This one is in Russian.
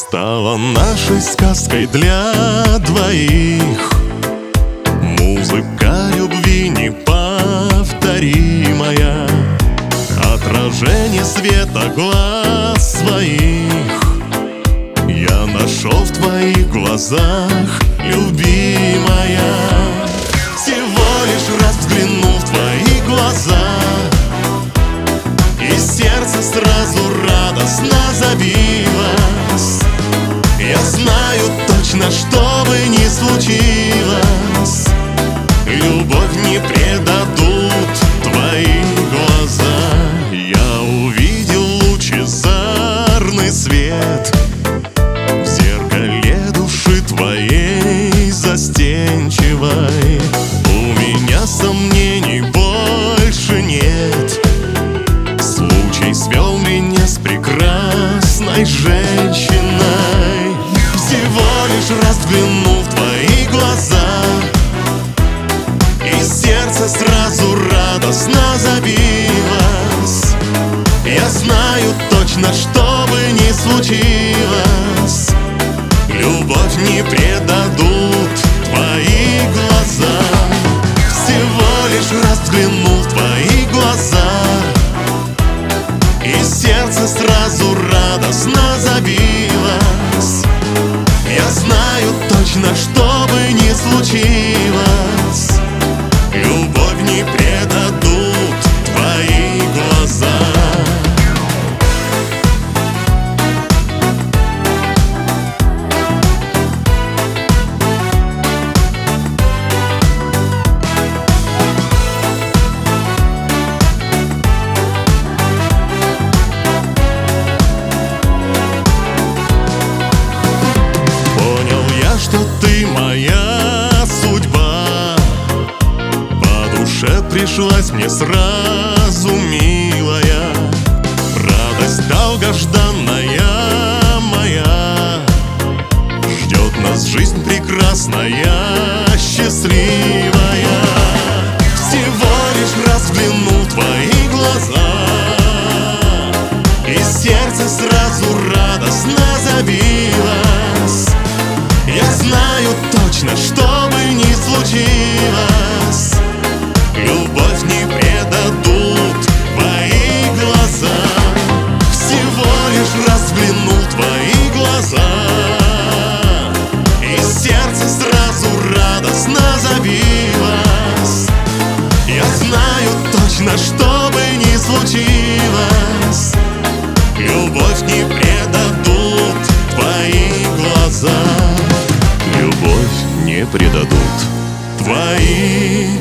Стала нашей сказкой для двоих, музыка любви неповторимая, отражение света глаз своих. Я нашел в твоих глазах, любимая. Всего лишь раз взглянул в твои глаза, и сердце сразу радостно забилось. Я знаю точно, что бы ни случилось, любовь не предадут твои глаза. Я увидел лучезарный свет в зеркале души твоей застенчивой. У меня сомнений больше нет, случай свел меня с прекрасной женщиной. Всего лишь раз взглянул в твои глаза, и сердце сразу радостно забилось. Я знаю точно, что бы ни случилось, любовь не предадут твои глаза. Всего лишь раз взглянул в твои глаза, и сердце сразу радостно забилось. Я знаю точно, что бы ни случилось, любовь не предадут твои глаза. Что ты моя судьба, по душе пришлась мне сразу, милая. Радость долгожданная моя, ждет нас жизнь прекрасная, счастливая. Всего лишь раз взглянул в твои глаза, и сердце сразу радостно забилось. Я знаю точно, что бы ни случилось, любовь не предадут твои глаза. Всего лишь раз взглянул в твои глаза, и сердце сразу радостно забилось. Я знаю точно, что бы ни случилось, любовь не предадут твои глаза. Любовь не предадут твои